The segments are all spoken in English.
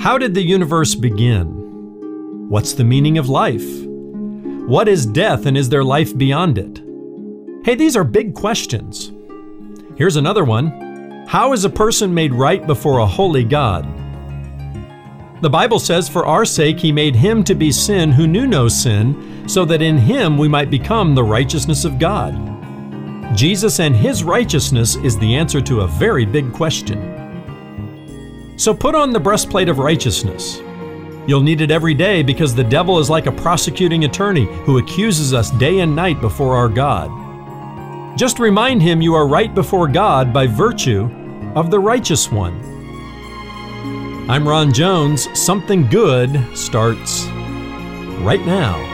How did the universe begin? What's the meaning of life? What is death, and is there life beyond it? Hey, these are big questions. Here's another one. How is a person made right before a holy God? The Bible says, for our sake He made Him to be sin who knew no sin, so that in Him we might become the righteousness of God. Jesus and His righteousness is the answer to a very big question. So put on the breastplate of righteousness. You'll need it every day because the devil is like a prosecuting attorney who accuses us day and night before our God. Just remind him you are right before God by virtue of the righteous one. I'm Ron Jones. Something Good starts right now.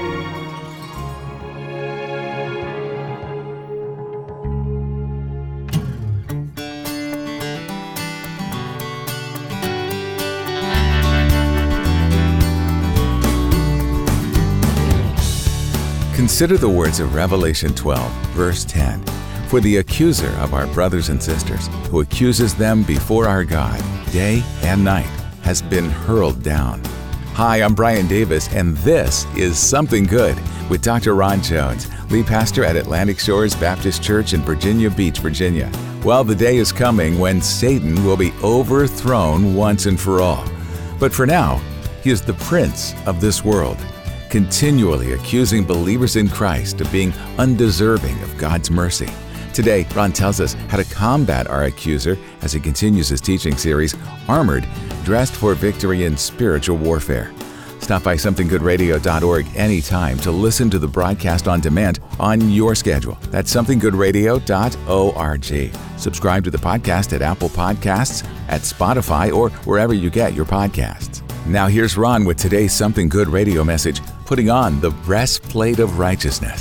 Consider the words of Revelation 12, verse 10. For the accuser of our brothers and sisters, who accuses them before our God day and night, has been hurled down. Hi, I'm Brian Davis, and this is Something Good with Dr. Ron Jones, lead pastor at Atlantic Shores Baptist Church in Virginia Beach, Virginia. Well, the day is coming when Satan will be overthrown once and for all. But for now, he is the prince of this world, continually accusing believers in Christ of being undeserving of God's mercy. Today, Ron tells us how to combat our accuser as he continues his teaching series, Armored, Dressed for Victory in Spiritual Warfare. Stop by somethinggoodradio.org anytime to listen to the broadcast on demand on your schedule. That's somethinggoodradio.org. Subscribe to the podcast at Apple Podcasts, at Spotify, or wherever you get your podcasts. Now here's Ron with today's Something Good radio message, putting on the breastplate of righteousness.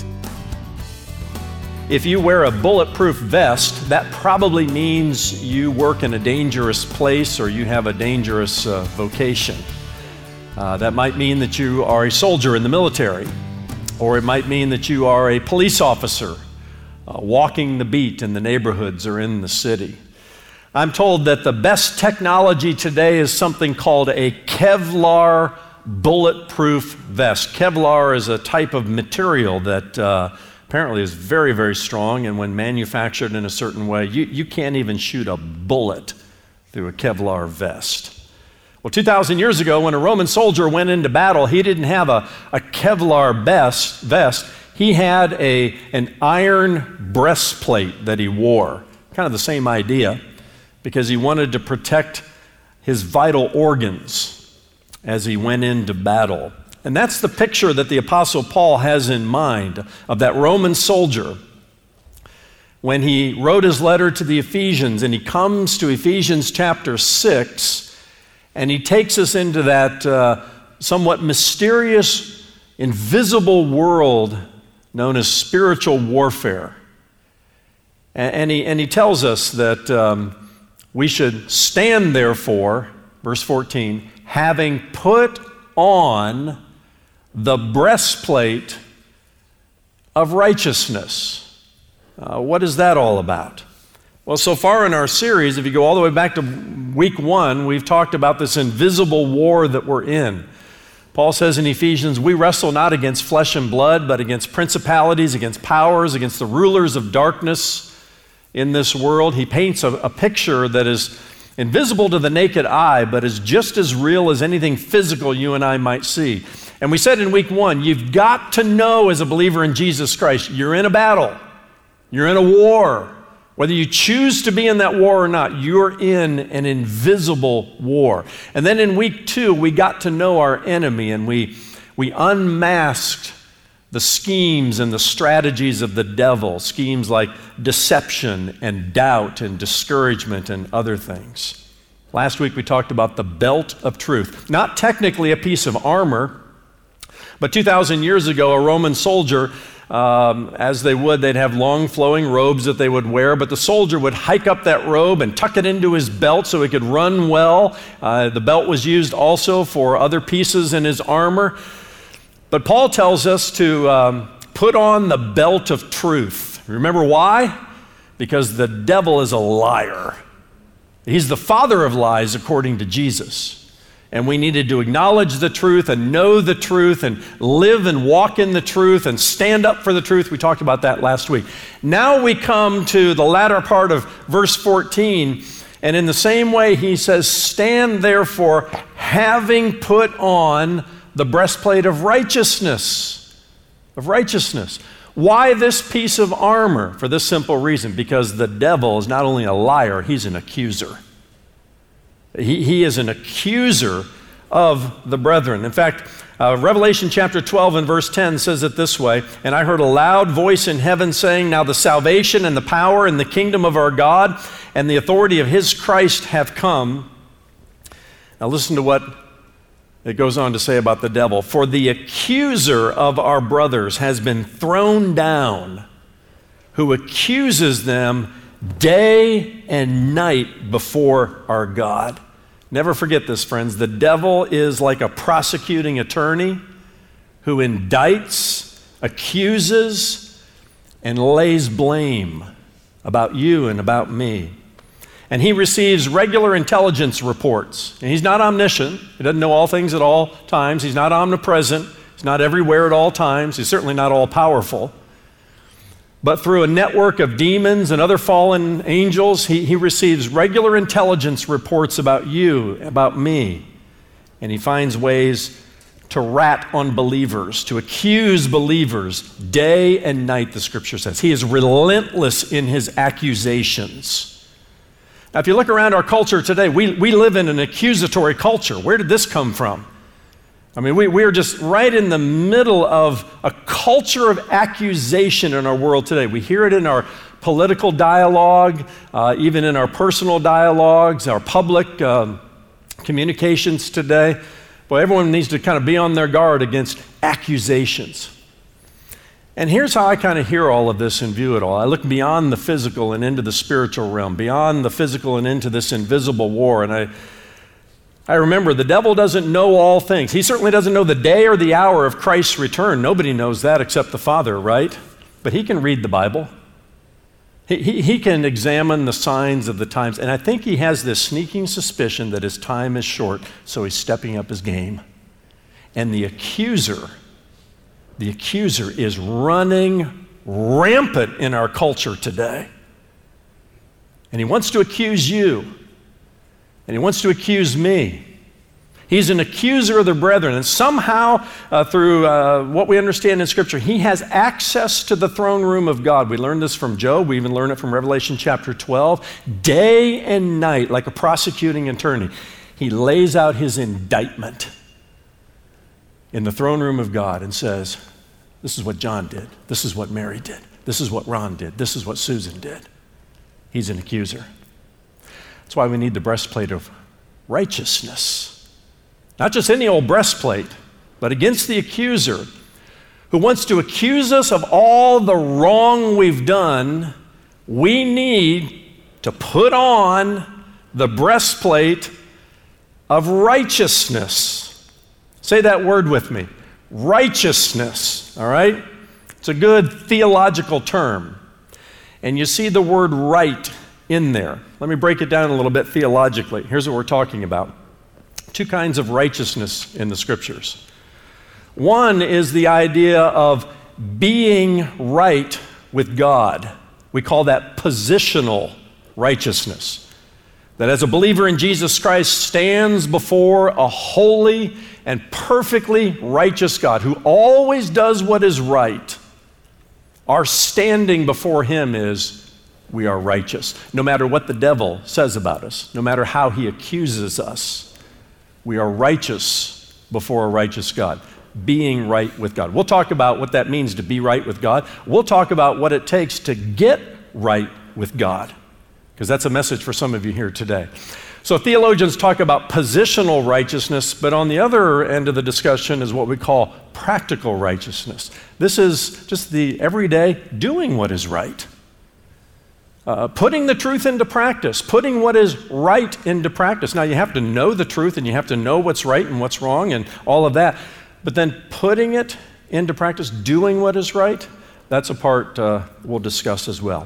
If you wear a bulletproof vest, that probably means you work in a dangerous place or you have a dangerous vocation. That might mean that you are a soldier in the military, or it might mean that you are a police officer walking the beat in the neighborhoods or in the city. I'm told that the best technology today is something called a Kevlar bulletproof vest. Kevlar is a type of material that apparently is very, very strong, and when manufactured in a certain way, you can't even shoot a bullet through a Kevlar vest. Well, 2,000 years ago, when a Roman soldier went into battle, he didn't have a Kevlar vest. He had an iron breastplate that he wore, kind of the same idea, because he wanted to protect his vital organs as he went into battle. And that's the picture that the Apostle Paul has in mind of that Roman soldier when he wrote his letter to the Ephesians, and he comes to Ephesians chapter 6, and he takes us into that somewhat mysterious, invisible world known as spiritual warfare. And he tells us that we should stand, therefore, verse 14, having put on the breastplate of righteousness. What is that all about? Well, so far in our series, if you go all the way back to week 1, we've talked about this invisible war that we're in. Paul says in Ephesians, we wrestle not against flesh and blood, but against principalities, against powers, against the rulers of darkness in this world. He paints a picture that is invisible to the naked eye, but is just as real as anything physical you and I might see. And we said in week 1, you've got to know as a believer in Jesus Christ, you're in a battle. You're in a war. Whether you choose to be in that war or not, you're in an invisible war. And then in week 2, we got to know our enemy, and we unmasked the schemes and the strategies of the devil, schemes like deception and doubt and discouragement and other things. Last week we talked about the belt of truth. Not technically a piece of armor, but 2,000 years ago, a Roman soldier, as they would, they'd have long flowing robes that they would wear, but the soldier would hike up that robe and tuck it into his belt so he could run well. The belt was used also for other pieces in his armor. But Paul tells us to put on the belt of truth. Remember why? Because the devil is a liar. He's the father of lies according to Jesus. And we needed to acknowledge the truth and know the truth and live and walk in the truth and stand up for the truth. We talked about that last week. Now we come to the latter part of verse 14, and in the same way he says, stand therefore, having put on the breastplate of righteousness. Of righteousness. Why this piece of armor? For this simple reason, because the devil is not only a liar, he's an accuser. He is an accuser of the brethren. In fact, Revelation chapter 12 and verse 10 says it this way, and I heard a loud voice in heaven saying, now the salvation and the power and the kingdom of our God and the authority of his Christ have come. Now listen to what it goes on to say about the devil. For the accuser of our brothers has been thrown down, who accuses them day and night before our God. Never forget this, friends. The devil is like a prosecuting attorney who indicts, accuses, and lays blame about you and about me. And he receives regular intelligence reports. And he's not omniscient. He doesn't know all things at all times. He's not omnipresent. He's not everywhere at all times. He's certainly not all-powerful. But through a network of demons and other fallen angels, he receives regular intelligence reports about you, about me. And he finds ways to rat on believers, to accuse believers day and night, the scripture says. He is relentless in his accusations. Now, if you look around our culture today, we live in an accusatory culture. Where did this come from? I mean, we are just right in the middle of a culture of accusation in our world today. We hear it in our political dialogue, even in our personal dialogues, our public communications today. Boy, everyone needs to kind of be on their guard against accusations. And here's how I kind of hear all of this and view it all. I look beyond the physical and into the spiritual realm, beyond the physical and into this invisible war, and I remember the devil doesn't know all things. He certainly doesn't know the day or the hour of Christ's return. Nobody knows that except the Father, right? But he can read the Bible. He can examine the signs of the times. And I think he has this sneaking suspicion that his time is short, so he's stepping up his game. And the accuser is running rampant in our culture today. And he wants to accuse you. And he wants to accuse me. He's an accuser of the brethren. And somehow, through what we understand in Scripture, he has access to the throne room of God. We learned this from Job. We even learn it from Revelation chapter 12. Day and night, like a prosecuting attorney, he lays out his indictment in the throne room of God and says, this is what John did. This is what Mary did. This is what Ron did. This is what Susan did. He's an accuser. That's why we need the breastplate of righteousness. Not just any old breastplate, but against the accuser who wants to accuse us of all the wrong we've done. We need to put on the breastplate of righteousness. Say that word with me. Righteousness, all right? It's a good theological term. And you see the word right in there. Let me break it down a little bit theologically. Here's what we're talking about. Two kinds of righteousness in the scriptures. One is the idea of being right with God. We call that positional righteousness. That as a believer in Jesus Christ stands before a holy and perfectly righteous God who always does what is right. Our standing before him is we are righteous. No matter what the devil says about us, no matter how he accuses us, we are righteous before a righteous God, being right with God. We'll talk about what that means to be right with God. We'll talk about what it takes to get right with God, because that's a message for some of you here today. So theologians talk about positional righteousness, but on the other end of the discussion is what we call practical righteousness. This is just the everyday doing what is right. Putting the truth into practice, putting what is right into practice. Now, you have to know the truth and you have to know what's right and what's wrong and all of that, but then putting it into practice, doing what is right, that's a part we'll discuss as well.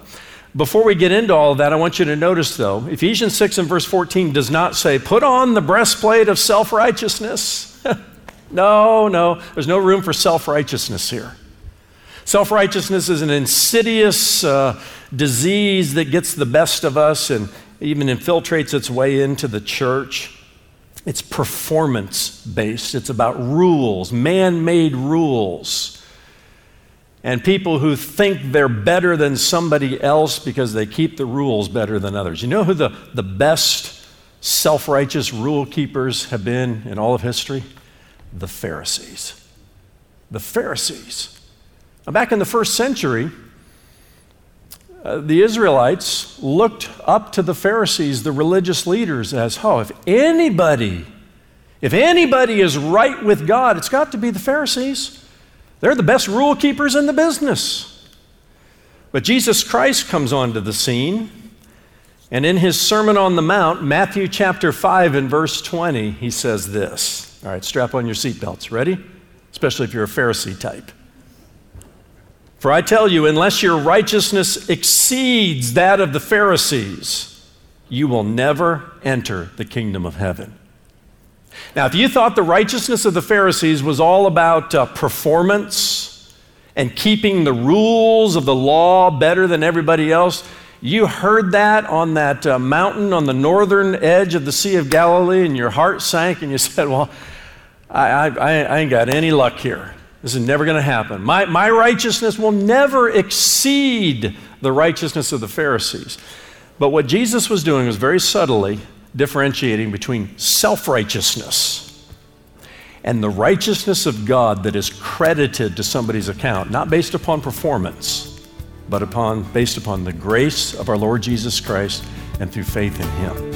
Before we get into all of that, I want you to notice, though, Ephesians 6 and verse 14 does not say, put on the breastplate of self-righteousness. No, there's no room for self-righteousness here. Self-righteousness is an insidious disease that gets the best of us and even infiltrates its way into the church. It's performance-based. It's about rules, man-made rules. And people who think they're better than somebody else because they keep the rules better than others. You know who the best self-righteous rule keepers have been in all of history? The Pharisees. The Pharisees. Now, back in the first century, the Israelites looked up to the Pharisees, the religious leaders, as, if anybody is right with God, it's got to be the Pharisees. They're the best rule keepers in the business. But Jesus Christ comes onto the scene, and in his Sermon on the Mount, Matthew chapter 5 and verse 20, he says this. All right, strap on your seatbelts. Ready? Especially if you're a Pharisee type. For I tell you, unless your righteousness exceeds that of the Pharisees, you will never enter the kingdom of heaven. Now, if you thought the righteousness of the Pharisees was all about performance and keeping the rules of the law better than everybody else, you heard that on that mountain on the northern edge of the Sea of Galilee, and your heart sank, and you said, well, I ain't got any luck here. This is never going to happen. My righteousness will never exceed the righteousness of the Pharisees. But what Jesus was doing was very subtly differentiating between self-righteousness and the righteousness of God that is credited to somebody's account, not based upon performance, but based upon the grace of our Lord Jesus Christ and through faith in Him.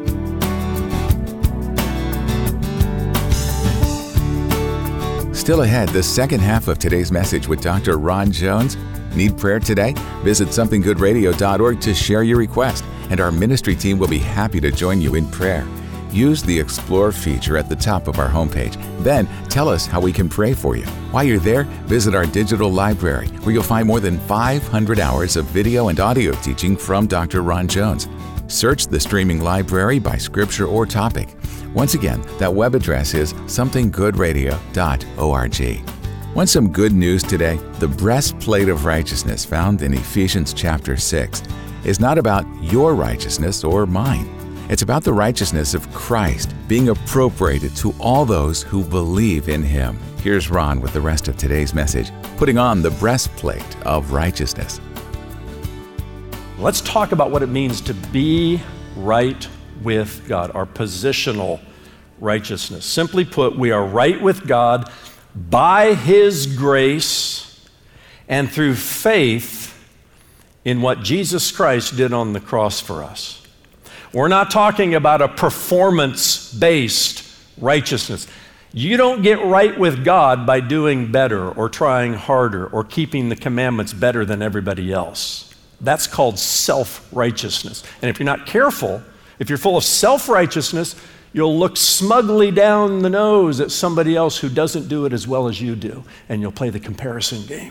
Still ahead, the second half of today's message with Dr. Ron Jones. Need prayer today? Visit somethinggoodradio.org to share your request, and our ministry team will be happy to join you in prayer. Use the Explore feature at the top of our homepage. Then tell us how we can pray for you. While you're there, visit our digital library, where you'll find more than 500 hours of video and audio teaching from Dr. Ron Jones. Search the streaming library by scripture or topic. Once again, that web address is somethinggoodradio.org. Want some good news today? The breastplate of righteousness found in Ephesians chapter 6 is not about your righteousness or mine. It's about the righteousness of Christ being appropriated to all those who believe in Him. Here's Ron with the rest of today's message, putting on the breastplate of righteousness. Let's talk about what it means to be right with God, our positional righteousness. Simply put, we are right with God by His grace and through faith in what Jesus Christ did on the cross for us. We're not talking about a performance-based righteousness. You don't get right with God by doing better or trying harder or keeping the commandments better than everybody else. That's called self-righteousness. And if you're not careful, if you're full of self-righteousness, you'll look smugly down the nose at somebody else who doesn't do it as well as you do, and you'll play the comparison game.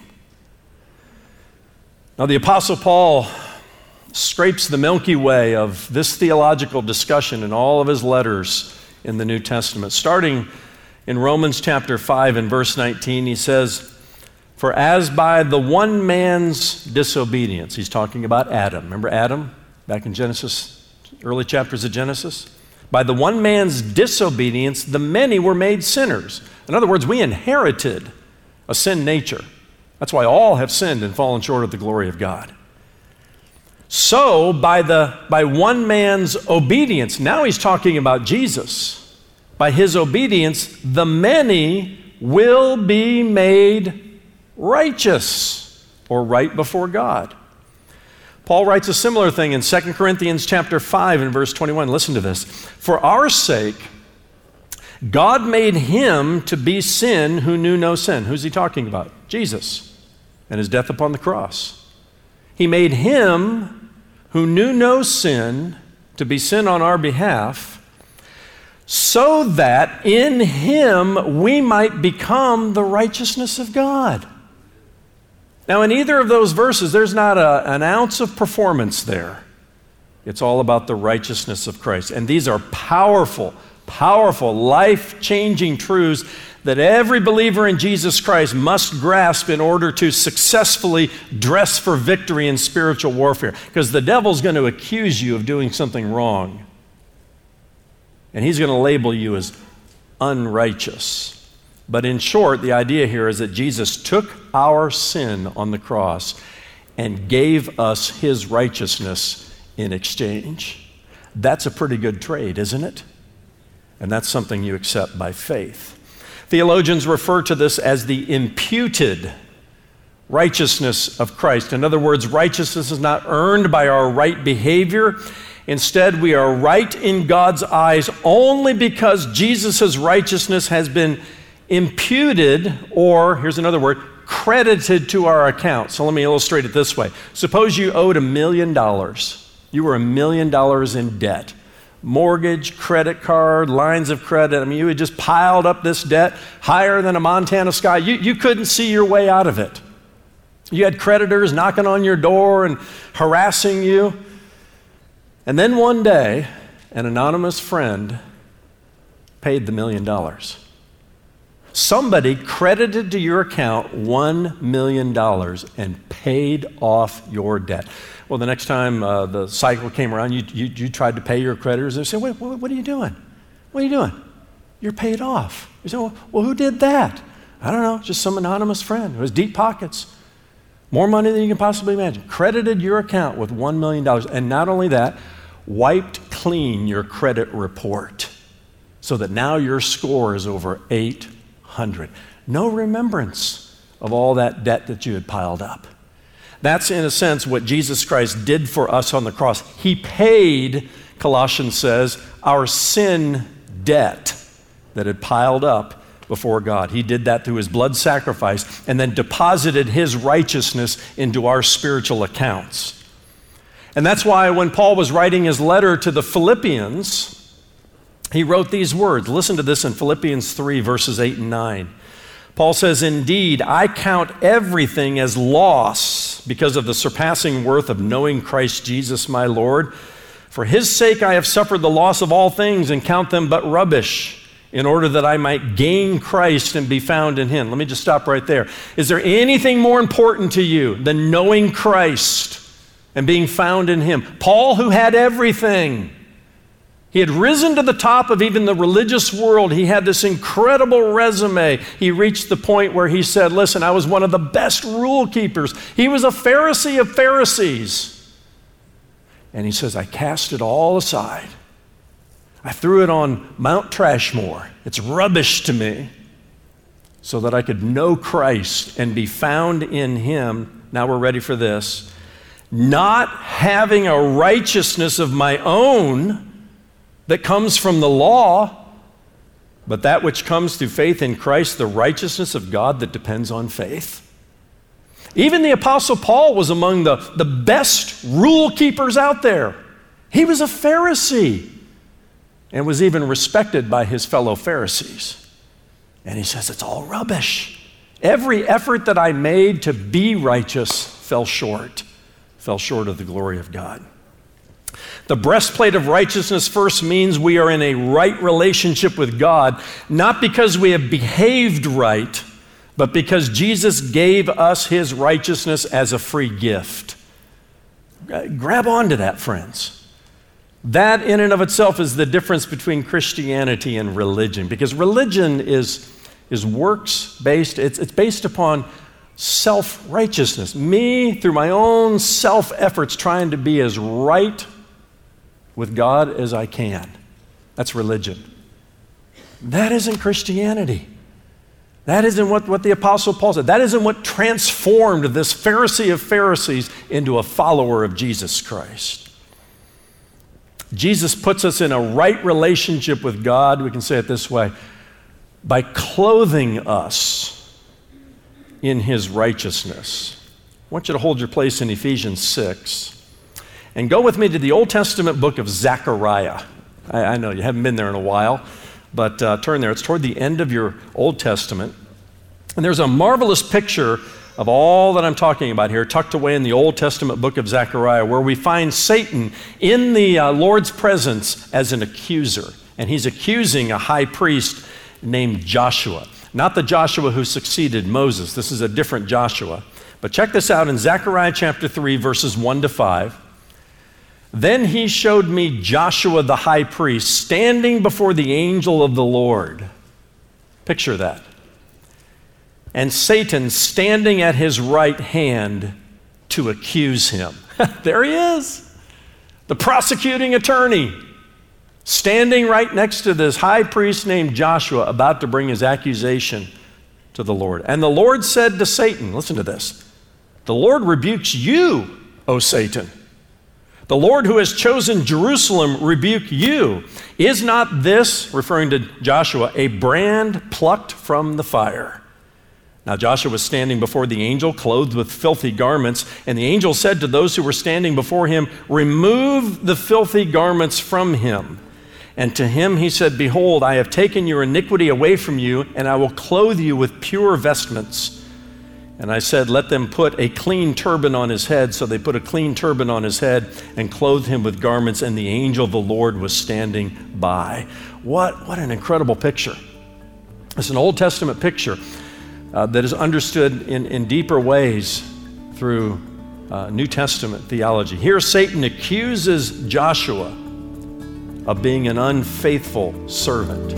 Now, the Apostle Paul scrapes the Milky Way of this theological discussion in all of his letters in the New Testament. Starting in Romans chapter 5 and verse 19, he says, "For as by the one man's disobedience," he's talking about Adam. Remember Adam back in Genesis, early chapters of Genesis? "By the one man's disobedience, the many were made sinners." In other words, we inherited a sin nature. That's why all have sinned and fallen short of the glory of God. "So by one man's obedience," now he's talking about Jesus, "by his obedience, the many will be made righteous," or right before God. Paul writes a similar thing in 2 Corinthians chapter 5 and verse 21. Listen to this. "For our sake, God made him to be sin who knew no sin." Who's he talking about? Jesus and his death upon the cross. He made him who knew no sin to be sin on our behalf, so that in him we might become the righteousness of God. Now, in either of those verses, there's not an ounce of performance there. It's all about the righteousness of Christ. And these are powerful, powerful, life-changing truths that every believer in Jesus Christ must grasp in order to successfully dress for victory in spiritual warfare. Because the devil's going to accuse you of doing something wrong. And he's going to label you as unrighteous. But in short, the idea here is that Jesus took our sin on the cross and gave us his righteousness in exchange. That's a pretty good trade, isn't it? And that's something you accept by faith. Theologians refer to this as the imputed righteousness of Christ. In other words, righteousness is not earned by our right behavior. Instead, we are right in God's eyes only because Jesus' righteousness has been imputed, or, here's another word, credited to our account. So let me illustrate it this way. Suppose you owed $1 million. You were $1 million in debt. Mortgage, credit card, lines of credit. I mean, you had just piled up this debt higher than a Montana sky. You couldn't see your way out of it. You had creditors knocking on your door and harassing you. And then one day, an anonymous friend paid the $1 million. Somebody credited to your account $1 million and paid off your debt. Well, the next time the cycle came around, you tried to pay your creditors. They said, wait, what are you doing? What are you doing? You're paid off. You say, well, who did that? I don't know, just some anonymous friend who has deep pockets. More money than you can possibly imagine. Credited your account with $1 million. And not only that, wiped clean your credit report so that now your score is over 800. No remembrance of all that debt that you had piled up. That's, in a sense, what Jesus Christ did for us on the cross. He paid, Colossians says, our sin debt that had piled up before God. He did that through his blood sacrifice and then deposited his righteousness into our spiritual accounts. And that's why when Paul was writing his letter to the Philippians, he wrote these words. Listen to this in Philippians 3, verses 8 and 9. Paul says, "Indeed, I count everything as loss because of the surpassing worth of knowing Christ Jesus my Lord. For his sake I have suffered the loss of all things and count them but rubbish, in order that I might gain Christ and be found in him." Let me just stop right there. Is there anything more important to you than knowing Christ and being found in him? Paul, who had everything, he had risen to the top of even the religious world. He had this incredible resume. He reached the point where he said, listen, I was one of the best rule keepers. He was a Pharisee of Pharisees. And he says, I cast it all aside. I threw it on Mount Trashmore. It's rubbish to me, so that I could know Christ and be found in him. Now we're ready for this. Not having a righteousness of my own that comes from the law, but that which comes through faith in Christ, the righteousness of God that depends on faith. Even the Apostle Paul was among the best rule keepers out there. He was a Pharisee and was even respected by his fellow Pharisees. And he says, it's all rubbish. Every effort that I made to be righteous fell short of the glory of God. The breastplate of righteousness first means we are in a right relationship with God, not because we have behaved right, but because Jesus gave us his righteousness as a free gift. Grab onto that, friends. That in and of itself is the difference between Christianity and religion, because religion is works-based. It's based upon self-righteousness. Me, through my own self-efforts, trying to be as right with God as I can. That's religion. That isn't Christianity. That isn't what the Apostle Paul said. That isn't what transformed this Pharisee of Pharisees into a follower of Jesus Christ. Jesus puts us in a right relationship with God, we can say it this way, by clothing us in his righteousness. I want you to hold your place in Ephesians 6. And go with me to the Old Testament book of Zechariah. I know you haven't been there in a while, but turn there. It's toward the end of your Old Testament. And there's a marvelous picture of all that I'm talking about here, tucked away in the Old Testament book of Zechariah, where we find Satan in the Lord's presence as an accuser. And he's accusing a high priest named Joshua. Not the Joshua who succeeded Moses. This is a different Joshua. But check this out in Zechariah chapter 3, verses 1 to 5. Then he showed me Joshua the high priest standing before the angel of the Lord. Picture that. And Satan standing at his right hand to accuse him. There he is, the prosecuting attorney, standing right next to this high priest named Joshua, about to bring his accusation to the Lord. And the Lord said to Satan, listen to this, the Lord rebukes you, O Satan. The Lord who has chosen Jerusalem rebuke you. Is not this, referring to Joshua, a brand plucked from the fire? Now Joshua was standing before the angel, clothed with filthy garments, and the angel said to those who were standing before him, remove the filthy garments from him. And to him he said, behold, I have taken your iniquity away from you, and I will clothe you with pure vestments. And I said, let them put a clean turban on his head. So they put a clean turban on his head and clothed him with garments, and the angel of the Lord was standing by. What an incredible picture. It's an Old Testament picture that is understood in deeper ways through New Testament theology. Here Satan accuses Joshua of being an unfaithful servant.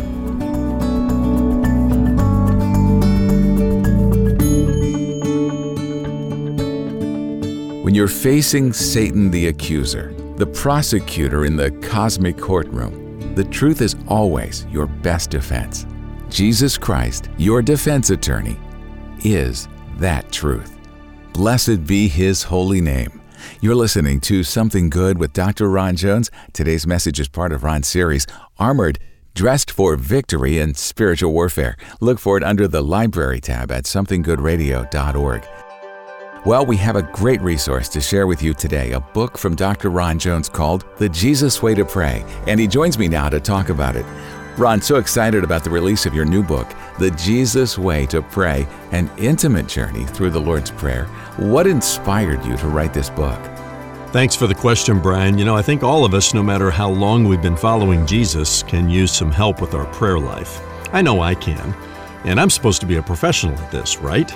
When you're facing Satan the accuser, the prosecutor in the cosmic courtroom, the truth is always your best defense. Jesus Christ, your defense attorney, is that truth. Blessed be His holy name. You're listening to Something Good with Dr. Ron Jones. Today's message is part of Ron's series, Armored, Dressed for Victory in Spiritual Warfare. Look for it under the Library tab at somethinggoodradio.org. Well, we have a great resource to share with you today, a book from Dr. Ron Jones called The Jesus Way to Pray, and he joins me now to talk about it. Ron, so excited about the release of your new book, The Jesus Way to Pray, an intimate journey through the Lord's Prayer. What inspired you to write this book? Thanks for the question, Brian. I think all of us, no matter how long we've been following Jesus, can use some help with our prayer life. I know I can, and I'm supposed to be a professional at this, right?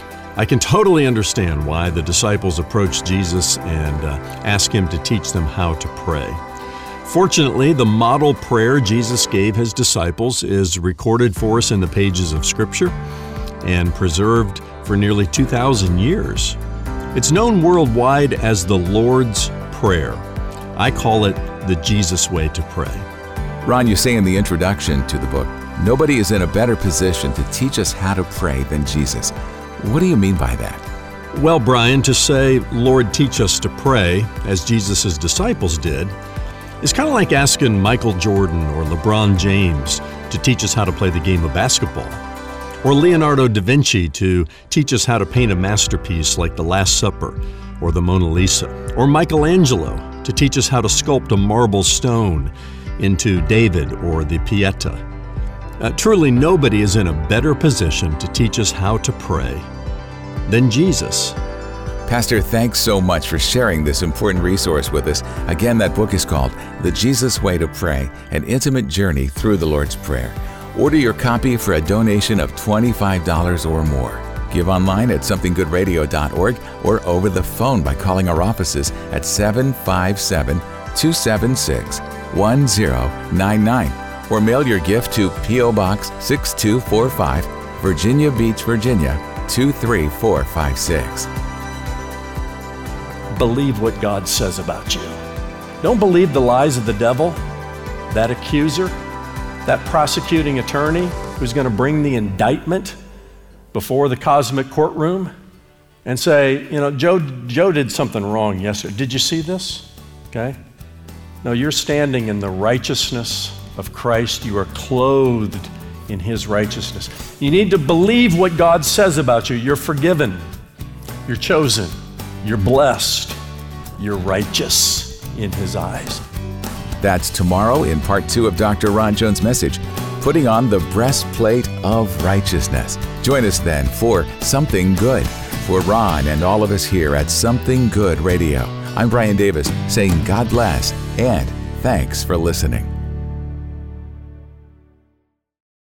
I can totally understand why the disciples approached Jesus and asked him to teach them how to pray. Fortunately, the model prayer Jesus gave his disciples is recorded for us in the pages of Scripture and preserved for nearly 2,000 years. It's known worldwide as the Lord's Prayer. I call it the Jesus Way to Pray. Ron, you say in the introduction to the book, nobody is in a better position to teach us how to pray than Jesus. What do you mean by that? Well, Brian, to say, Lord, teach us to pray, as Jesus' disciples did, is kind of like asking Michael Jordan or LeBron James to teach us how to play the game of basketball, or Leonardo da Vinci to teach us how to paint a masterpiece like The Last Supper or the Mona Lisa, or Michelangelo to teach us how to sculpt a marble stone into David or the Pieta. Truly, nobody is in a better position to teach us how to pray than Jesus. Pastor, thanks so much for sharing this important resource with us. Again, that book is called The Jesus Way to Pray, an intimate journey through the Lord's Prayer. Order your copy for a donation of $25 or more. Give online at somethinggoodradio.org or over the phone by calling our offices at 757-276-1099. Or mail your gift to P.O. Box 6245, Virginia Beach, Virginia 23456. Believe what God says about you. Don't believe the lies of the devil, that accuser, that prosecuting attorney who's going to bring the indictment before the cosmic courtroom and say, Joe did something wrong yesterday. Did you see this? Okay. No, you're standing in the righteousness of Christ. You are clothed in His righteousness. You need to believe what God says about you. You're forgiven. You're chosen. You're blessed. You're righteous in His eyes. That's tomorrow in part 2 of Dr. Ron Jones' message, Putting on the Breastplate of Righteousness. Join us then for Something Good. For Ron and all of us here at Something Good Radio, I'm Brian Davis saying God bless and thanks for listening.